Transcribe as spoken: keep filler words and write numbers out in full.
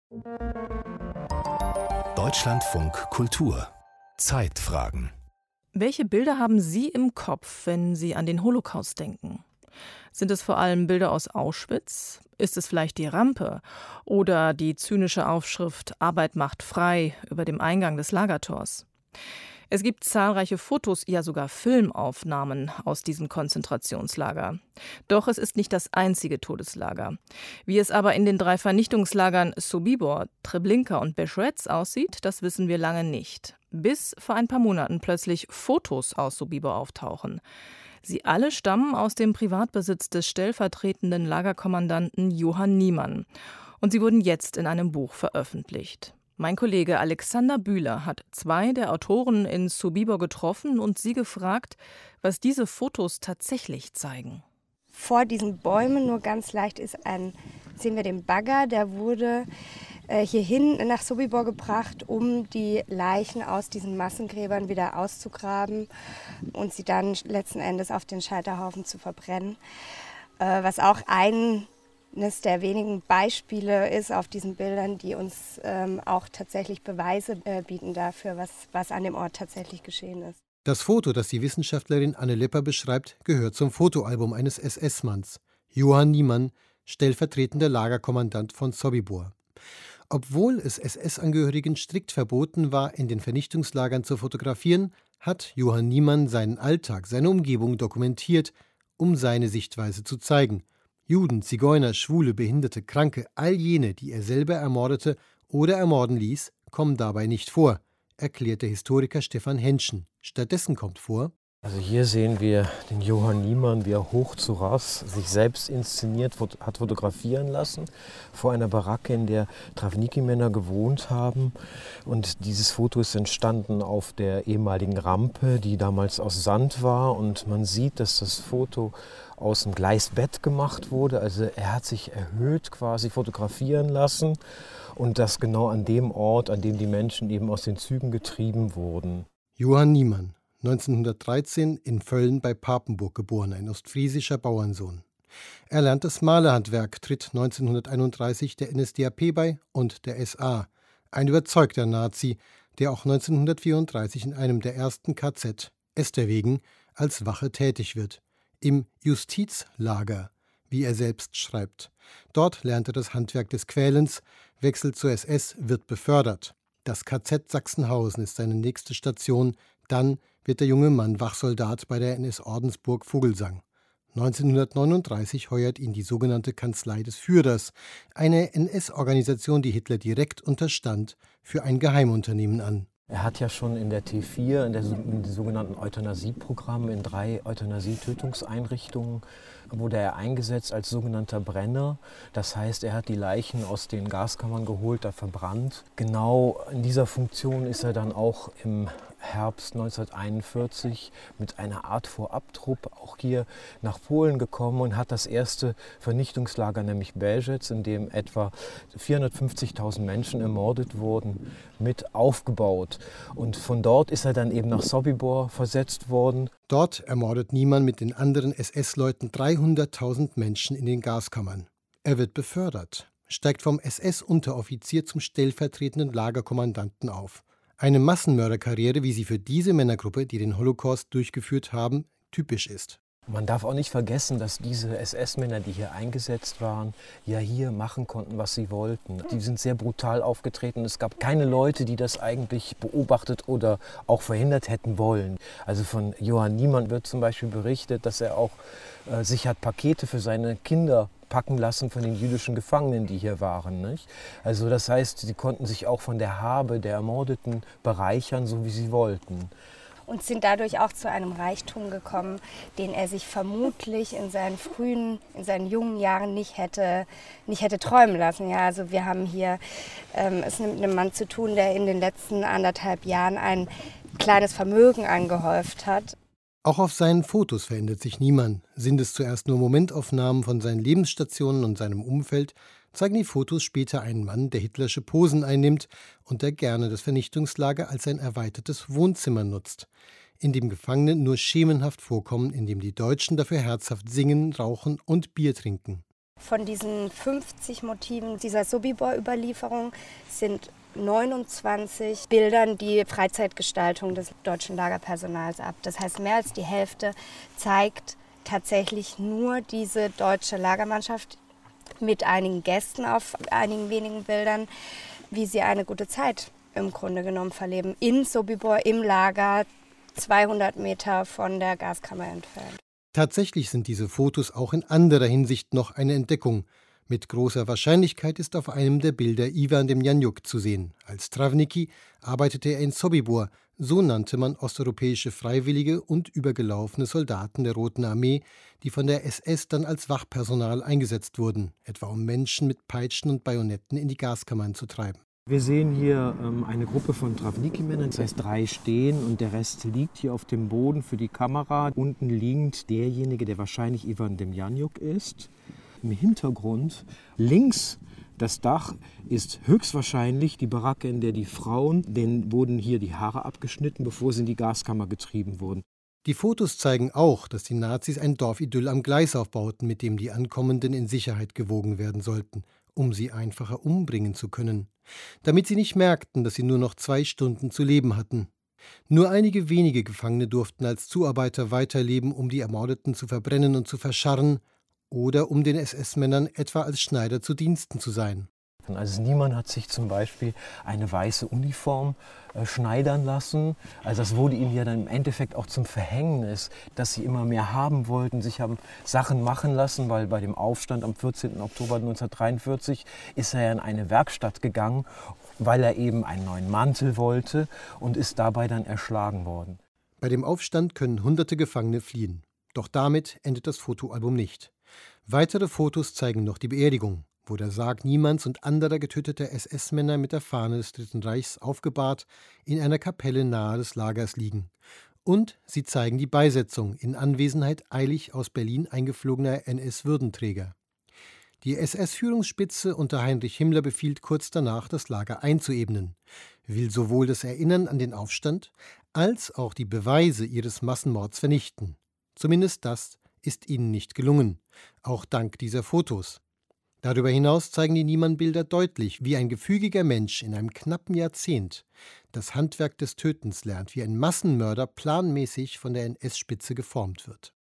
Deutschlandfunk Kultur Zeitfragen. Welche Bilder haben Sie im Kopf, wenn Sie an den Holocaust denken? Sind es vor allem Bilder aus Auschwitz? Ist es vielleicht die Rampe oder die zynische Aufschrift „Arbeit macht frei" über dem Eingang des Lagertors? Es gibt zahlreiche Fotos, ja sogar Filmaufnahmen aus diesem Konzentrationslager. Doch es ist nicht das einzige Todeslager. Wie es aber in den drei Vernichtungslagern Sobibor, Treblinka und Beschwez aussieht, das wissen wir lange nicht. Bis vor ein paar Monaten plötzlich Fotos aus Sobibor auftauchen. Sie alle stammen aus dem Privatbesitz des stellvertretenden Lagerkommandanten Johann Niemann. Und sie wurden jetzt in einem Buch veröffentlicht. Mein Kollege Alexander Bühler hat zwei der Autoren in Sobibor getroffen und sie gefragt, was diese Fotos tatsächlich zeigen. Vor diesen Bäumen, nur ganz leicht, ist ein, sehen wir den Bagger, der wurde äh, hierhin nach Sobibor gebracht, um die Leichen aus diesen Massengräbern wieder auszugraben und sie dann letzten Endes auf den Scheiterhaufen zu verbrennen. Äh, was auch ein eines der wenigen Beispiele ist auf diesen Bildern, die uns ähm, auch tatsächlich Beweise äh, bieten dafür, was, was an dem Ort tatsächlich geschehen ist. Das Foto, das die Wissenschaftlerin Anne Lepper beschreibt, gehört zum Fotoalbum eines S S-Manns, Johann Niemann, stellvertretender Lagerkommandant von Sobibor. Obwohl es S S-Angehörigen strikt verboten war, in den Vernichtungslagern zu fotografieren, hat Johann Niemann seinen Alltag, seine Umgebung dokumentiert, um seine Sichtweise zu zeigen. Juden, Zigeuner, Schwule, Behinderte, Kranke, all jene, die er selber ermordete oder ermorden ließ, kommen dabei nicht vor, erklärt der Historiker Stefan Henschen. Stattdessen kommt vor: Also hier sehen wir den Johann Niemann, wie er hoch zu Rass sich selbst inszeniert hat fotografieren lassen, vor einer Baracke, in der Travniki-Männer gewohnt haben. Und dieses Foto ist entstanden auf der ehemaligen Rampe, die damals aus Sand war. Und man sieht, dass das Foto aus dem Gleisbett gemacht wurde. Also er hat sich erhöht quasi fotografieren lassen. Und das genau an dem Ort, an dem die Menschen eben aus den Zügen getrieben wurden. Johann Niemann, neunzehnhundertdreizehn in Völln bei Papenburg geboren, ein ostfriesischer Bauernsohn. Er lernt das Malerhandwerk, tritt neunzehnhunderteinunddreißig der N S D A P bei und der S A, ein überzeugter Nazi, der auch neunzehnhundertvierunddreißig in einem der ersten K Z, Esterwegen, als Wache tätig wird. Im Justizlager, wie er selbst schreibt. Dort lernt er das Handwerk des Quälens, wechselt zur S S, wird befördert. Das K Z Sachsenhausen ist seine nächste Station. Dann wird der junge Mann Wachsoldat bei der N S-Ordensburg Vogelsang. neunzehnhundertneununddreißig heuert ihn die sogenannte Kanzlei des Führers, eine N S-Organisation, die Hitler direkt unterstand, für ein Geheimunternehmen an. Er hat ja schon in der T vier, in, der, in den sogenannten Euthanasieprogrammen, in drei Euthanasie-Tötungseinrichtungen, wurde er eingesetzt als sogenannter Brenner. Das heißt, er hat die Leichen aus den Gaskammern geholt, da verbrannt. Genau in dieser Funktion ist er dann auch im Herbst neunzehnhunderteinundvierzig mit einer Art Vorabtrupp auch hier nach Polen gekommen und hat das erste Vernichtungslager, nämlich Bełżec, in dem etwa vierhundertfünfzigtausend Menschen ermordet wurden, mit aufgebaut. Und von dort ist er dann eben nach Sobibor versetzt worden. Dort ermordet Niemann mit den anderen S S-Leuten dreihunderttausend Menschen in den Gaskammern. Er wird befördert, steigt vom S S-Unteroffizier zum stellvertretenden Lagerkommandanten auf. Eine Massenmörderkarriere, wie sie für diese Männergruppe, die den Holocaust durchgeführt haben, typisch ist. Man darf auch nicht vergessen, dass diese S S-Männer, die hier eingesetzt waren, ja hier machen konnten, was sie wollten. Die sind sehr brutal aufgetreten. Es gab keine Leute, die das eigentlich beobachtet oder auch verhindert hätten wollen. Also von Johann Niemann wird zum Beispiel berichtet, dass er auch äh, sich hat Pakete für seine Kinder packen lassen von den jüdischen Gefangenen, die hier waren. Nicht? Also das heißt, sie konnten sich auch von der Habe der Ermordeten bereichern, so wie sie wollten. Und sind dadurch auch zu einem Reichtum gekommen, den er sich vermutlich in seinen frühen, in seinen jungen Jahren nicht hätte, nicht hätte träumen lassen. Ja, also wir haben hier ähm, es mit einem Mann zu tun, der in den letzten anderthalb Jahren ein kleines Vermögen angehäuft hat. Auch auf seinen Fotos verändert sich Niemann. Sind es zuerst nur Momentaufnahmen von seinen Lebensstationen und seinem Umfeld, zeigen die Fotos später einen Mann, der hitlersche Posen einnimmt und der gerne das Vernichtungslager als ein erweitertes Wohnzimmer nutzt, in dem Gefangene nur schemenhaft vorkommen, in dem die Deutschen dafür herzhaft singen, rauchen und Bier trinken. Von diesen fünfzig Motiven dieser Sobibor-Überlieferung sind neunundzwanzig Bildern die Freizeitgestaltung des deutschen Lagerpersonals ab. Das heißt, mehr als die Hälfte zeigt tatsächlich nur diese deutsche Lagermannschaft mit einigen Gästen auf einigen wenigen Bildern, wie sie eine gute Zeit im Grunde genommen verleben. In Sobibor, im Lager, zweihundert Meter von der Gaskammer entfernt. Tatsächlich sind diese Fotos auch in anderer Hinsicht noch eine Entdeckung. Mit großer Wahrscheinlichkeit ist auf einem der Bilder Ivan Demjanjuk zu sehen. Als Travnicki arbeitete er in Sobibor, so nannte man osteuropäische Freiwillige und übergelaufene Soldaten der Roten Armee, die von der S S dann als Wachpersonal eingesetzt wurden, etwa um Menschen mit Peitschen und Bajonetten in die Gaskammern zu treiben. Wir sehen hier ähm, eine Gruppe von Travnicki-Männern, das heißt drei stehen und der Rest liegt hier auf dem Boden für die Kamera. Unten liegt derjenige, der wahrscheinlich Ivan Demjanjuk ist. Im Hintergrund links das Dach ist höchstwahrscheinlich die Baracke, in der die Frauen, denen wurden hier die Haare abgeschnitten, bevor sie in die Gaskammer getrieben wurden. Die Fotos zeigen auch, dass die Nazis ein Dorfidyll am Gleis aufbauten, mit dem die Ankommenden in Sicherheit gewogen werden sollten, um sie einfacher umbringen zu können. Damit sie nicht merkten, dass sie nur noch zwei Stunden zu leben hatten. Nur einige wenige Gefangene durften als Zuarbeiter weiterleben, um die Ermordeten zu verbrennen und zu verscharren oder um den S S-Männern etwa als Schneider zu Diensten zu sein. Also niemand hat sich zum Beispiel eine weiße Uniform äh, schneidern lassen. Also das wurde ihnen ja dann im Endeffekt auch zum Verhängnis, dass sie immer mehr haben wollten, sich haben Sachen machen lassen, weil bei dem Aufstand am vierzehnten Oktober neunzehnhundertdreiundvierzig ist er ja in eine Werkstatt gegangen, weil er eben einen neuen Mantel wollte und ist dabei dann erschlagen worden. Bei dem Aufstand können hunderte Gefangene fliehen. Doch damit endet das Fotoalbum nicht. Weitere Fotos zeigen noch die Beerdigung, wo der Sarg Niemanns und anderer getöteter S S-Männer mit der Fahne des Dritten Reichs aufgebahrt in einer Kapelle nahe des Lagers liegen. Und sie zeigen die Beisetzung in Anwesenheit eilig aus Berlin eingeflogener N S-Würdenträger. Die S S-Führungsspitze unter Heinrich Himmler befiehlt kurz danach, das Lager einzuebnen, will sowohl das Erinnern an den Aufstand als auch die Beweise ihres Massenmords vernichten. Zumindest das ist ihnen nicht gelungen, auch dank dieser Fotos. Darüber hinaus zeigen die Niemann-Bilder deutlich, wie ein gefügiger Mensch in einem knappen Jahrzehnt das Handwerk des Tötens lernt, wie ein Massenmörder planmäßig von der N S-Spitze geformt wird.